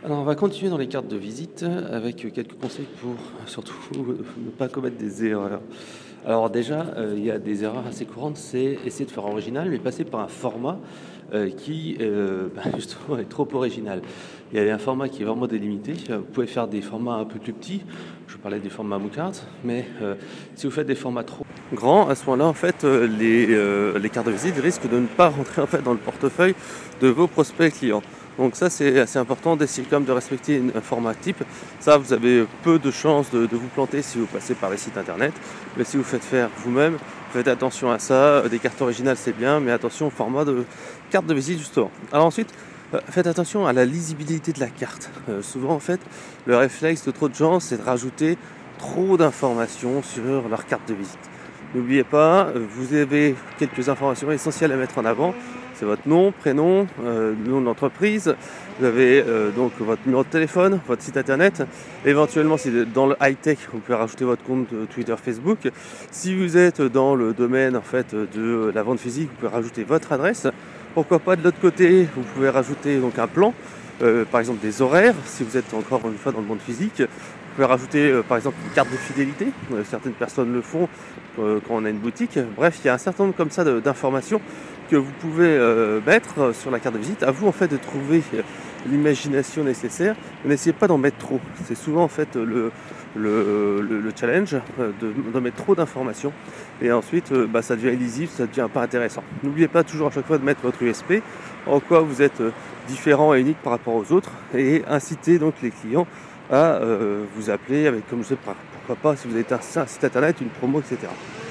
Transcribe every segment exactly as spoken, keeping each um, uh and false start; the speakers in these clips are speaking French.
Alors, on va continuer dans les cartes de visite avec quelques conseils pour surtout ne pas commettre des erreurs. Alors déjà, euh, il y a des erreurs assez courantes, c'est essayer de faire original, mais passer par un format euh, qui euh, bah, justement est trop original. Il y a un format qui est vraiment délimité. Vous pouvez faire des formats un peu plus petits. Je parlais des formats Moocart, mais euh, si vous faites des formats trop grands, à ce moment-là, en fait, euh, les, euh, les cartes de visite risquent de ne pas rentrer en fait dans le portefeuille de vos prospects clients. Donc ça, c'est assez important d'essayer quand même de respecter un format type. Ça, vous avez peu de chances de, de vous planter si vous passez par les sites internet. Mais si vous faites faire vous-même, faites attention à ça. Des cartes originales, c'est bien, mais attention au format de carte de visite justement. Alors ensuite, euh, faites attention à la lisibilité de la carte. Euh, souvent, en fait, le réflexe de trop de gens, c'est de rajouter trop d'informations sur leur carte de visite. N'oubliez pas, vous avez quelques informations essentielles à mettre en avant. C'est votre nom, prénom, euh, le nom de l'entreprise. Vous avez euh, donc votre numéro de téléphone, votre site internet. Éventuellement, si vous êtes dans le high-tech, vous pouvez rajouter votre compte Twitter, Facebook. Si vous êtes dans le domaine en fait, de la vente physique, vous pouvez rajouter votre adresse. Pourquoi pas de l'autre côté, vous pouvez rajouter donc un plan, euh, par exemple des horaires, si vous êtes encore une fois dans le monde physique. Vous pouvez rajouter euh, par exemple une carte de fidélité, euh, certaines personnes le font euh, quand on a une boutique. Bref, il y a un certain nombre comme ça de, d'informations que vous pouvez euh, mettre sur la carte de visite. À vous en fait de trouver euh, l'imagination nécessaire. N'essayez pas d'en mettre trop. C'est souvent en fait le, le, le, le challenge euh, de, de mettre trop d'informations. Et ensuite, euh, bah, ça devient illisible, ça devient pas intéressant. N'oubliez pas toujours à chaque fois de mettre votre U S P, en quoi vous êtes euh, différent et unique par rapport aux autres, et inciter donc les clients à euh, vous appeler avec, comme je sais pas, pourquoi pas, si vous avez un, un site internet, une promo, et cetera.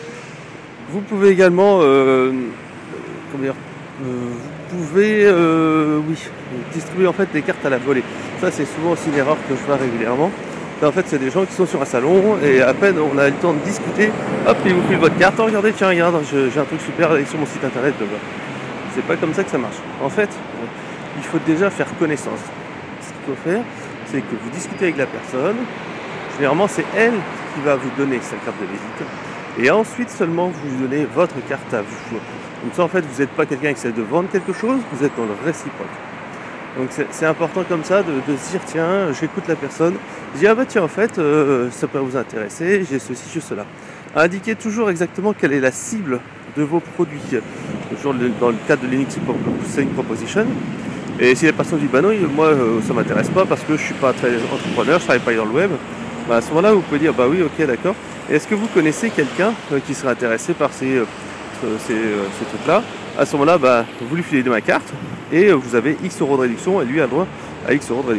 Vous pouvez également, euh, comment dire, euh, vous pouvez, euh, oui, distribuer en fait des cartes à la volée. Ça, c'est souvent aussi une erreur que je fais régulièrement. Et en fait, c'est des gens qui sont sur un salon et à peine on a le temps de discuter, hop, ils vous filent votre carte. Oh, regardez, tiens, regarde, j'ai un truc super sur mon site internet. C'est pas comme ça que ça marche. En fait, il faut déjà faire connaissance. Ce qu'il faut faire, c'est que vous discutez avec la personne. Généralement, c'est elle qui va vous donner sa carte de visite. Et ensuite seulement, vous lui donnez votre carte à vous. Comme ça, en fait, vous n'êtes pas quelqu'un qui essaie de vendre quelque chose, vous êtes dans le réciproque. Donc c'est, c'est important comme ça de, de se dire, tiens, j'écoute la personne. Je dis, ah bah tiens, en fait, euh, ça peut vous intéresser, j'ai ceci, j'ai cela. Indiquez toujours exactement quelle est la cible de vos produits. Toujours dans le cadre de Linux Selling Proposition. Et si la personne dit bah non, moi euh, ça m'intéresse pas parce que je suis pas très entrepreneur, je travaille pas dans le web, bah à ce moment-là vous pouvez dire bah oui, ok, d'accord. Et est-ce que vous connaissez quelqu'un euh, qui serait intéressé par ces, euh, ces, euh, ces trucs-là? À ce moment-là, bah, vous lui filez de ma carte et euh, vous avez X euros de réduction et lui a droit à X euros de réduction.